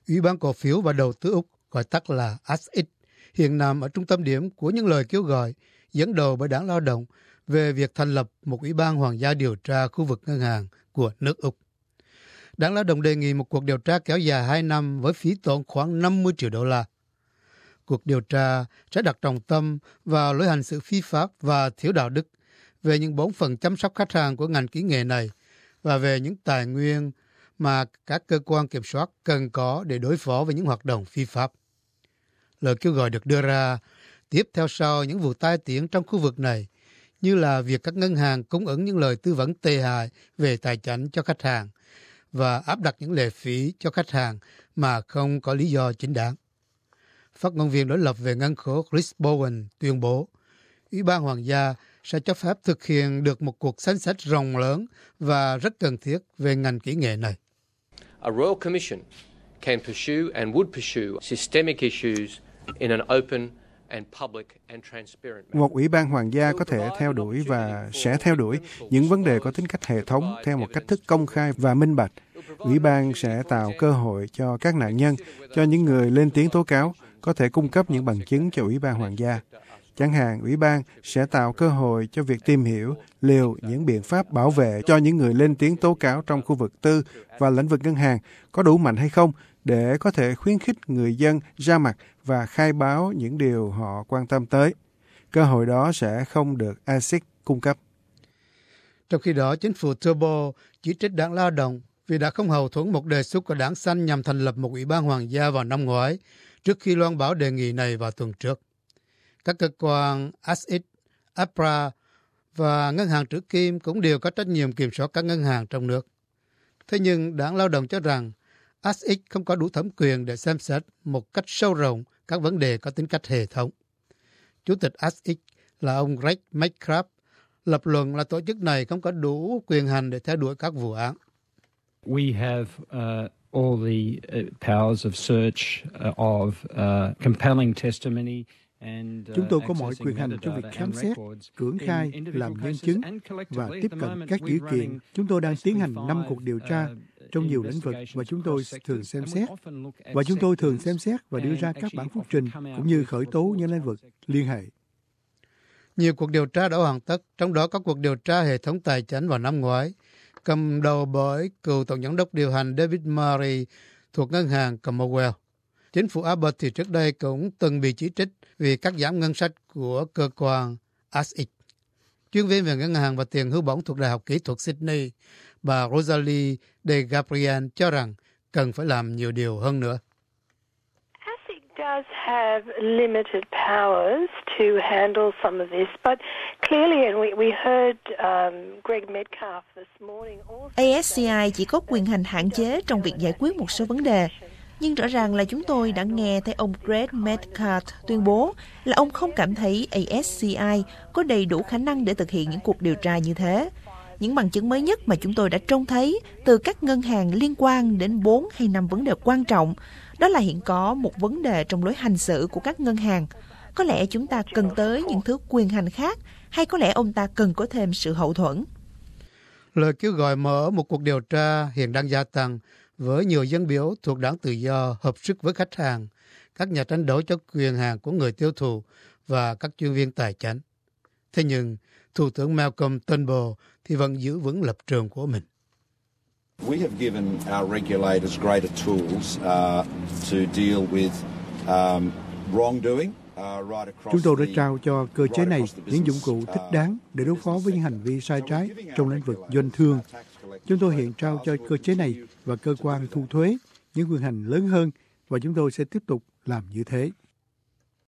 Ủy ban cổ phiếu và đầu tư Úc, gọi tắt là ASIC, hiện nằm ở trung tâm điểm của những lời kêu gọi dẫn đầu bởi Đảng Lao động về việc thành lập một ủy ban hoàng gia điều tra khu vực ngân hàng của nước Úc. Đảng Lao động đề nghị một cuộc điều tra kéo dài 2 năm với phí tổn khoảng 50 triệu đô la. Cuộc điều tra sẽ đặt trọng tâm vào lối hành xử phi pháp và thiếu đạo đức, về những bổn phận chăm sóc khách hàng của ngành kỹ nghệ này và về những tài nguyên mà các cơ quan kiểm soát cần có để đối phó với những hoạt động phi pháp. Lời kêu gọi được đưa ra tiếp theo sau những vụ tai tiếng trong khu vực này, như là việc các ngân hàng cung ứng những lời tư vấn tệ hại về tài chính cho khách hàng và áp đặt những lệ phí cho khách hàng mà không có lý do chính đáng. Phát ngôn viên đối lập về ngân khố Chris Bowen tuyên bố, Ủy ban Hoàng gia sẽ cho phép thực hiện được một cuộc xem xét rộng lớn và rất cần thiết về ngành kỹ nghệ này. A Royal Commission can pursue and would pursue systemic issues in an open and public and transparent manner. Một ủy ban hoàng gia có thể theo đuổi và sẽ theo đuổi những vấn đề có tính cách hệ thống theo một cách thức công khai và minh bạch. Ủy ban sẽ tạo cơ hội cho các nạn nhân, cho những người lên tiếng tố cáo, có thể cung cấp những bằng chứng cho ủy ban hoàng gia. Chẳng hạn, ủy ban sẽ tạo cơ hội cho việc tìm hiểu liệu những biện pháp bảo vệ cho những người lên tiếng tố cáo trong khu vực tư và lĩnh vực ngân hàng có đủ mạnh hay không để có thể khuyến khích người dân ra mặt và khai báo những điều họ quan tâm tới. Cơ hội đó sẽ không được ASIC cung cấp. Trong khi đó, chính phủ Turbo chỉ trích Đảng Lao động vì đã không hậu thuẫn một đề xuất của Đảng Xanh nhằm thành lập một ủy ban hoàng gia vào năm ngoái, trước khi loan báo đề nghị này vào tuần trước. Các cơ quan ASIC, APRA và Ngân hàng Trữ Kim cũng đều có trách nhiệm kiểm soát các ngân hàng trong nước. Thế nhưng Đảng Lao động cho rằng ASIC không có đủ thẩm quyền để xem xét một cách sâu rộng các vấn đề có tính cách hệ thống. Chủ tịch ASIC là ông Greg Metcalf lập luận là tổ chức này không có đủ quyền hành để theo đuổi các vụ án. We have all the powers of search of compelling testimony. Chúng tôi có mọi quyền hành trong việc khám xét, cưỡng khai, làm nhân chứng và tiếp cận các dữ kiện. Chúng tôi đang tiến hành 5 cuộc điều tra trong nhiều lĩnh vực và chúng tôi thường xem xét và đưa ra các bản phúc trình cũng như khởi tố những lĩnh vực liên hệ. Nhiều cuộc điều tra đã hoàn tất, trong đó có cuộc điều tra hệ thống tài chính vào năm ngoái, cầm đầu bởi cựu tổng giám đốc điều hành David Murray thuộc ngân hàng Commonwealth. Chính phủ Abbott thì trước đây cũng từng bị chỉ trích vì cắt giảm ngân sách của cơ quan ASIC. Chuyên viên về ngân hàng và tiền hưu bổng thuộc Đại học Kỹ thuật Sydney, bà Rosalie De Gabriel cho rằng cần phải làm nhiều điều hơn nữa. ASIC does have limited powers to handle some of this, but clearly, and we heard Greg Metcalf this morning also. ASCI chỉ có quyền hành hạn chế trong việc giải quyết một số vấn đề. Nhưng rõ ràng là chúng tôi đã nghe thấy ông Greg Metcalf tuyên bố là ông không cảm thấy ASCI có đầy đủ khả năng để thực hiện những cuộc điều tra như thế. Những bằng chứng mới nhất mà chúng tôi đã trông thấy từ các ngân hàng liên quan đến 4 hay 5 vấn đề quan trọng, đó là hiện có một vấn đề trong lối hành xử của các ngân hàng. Có lẽ chúng ta cần tới những thứ quyền hành khác, hay có lẽ ông ta cần có thêm sự hậu thuẫn. Lời kêu gọi mở một cuộc điều tra hiện đang gia tăng, với nhiều dân biểu thuộc Đảng Tự do hợp sức với khách hàng, các nhà tranh đấu cho quyền hàng của người tiêu thụ và các chuyên viên tài chính. Thế nhưng, Thủ tướng Malcolm Turnbull thì vẫn giữ vững lập trường của mình. We have given our regulators greater tools to deal with wrongdoing. Chúng tôi đã trao cho cơ chế này những dụng cụ thích đáng để đối phó với những hành vi sai trái trong lĩnh vực doanh thương. Chúng tôi hiện trao cho cơ chế này và cơ quan thu thuế những quyền hành lớn hơn và chúng tôi sẽ tiếp tục làm như thế.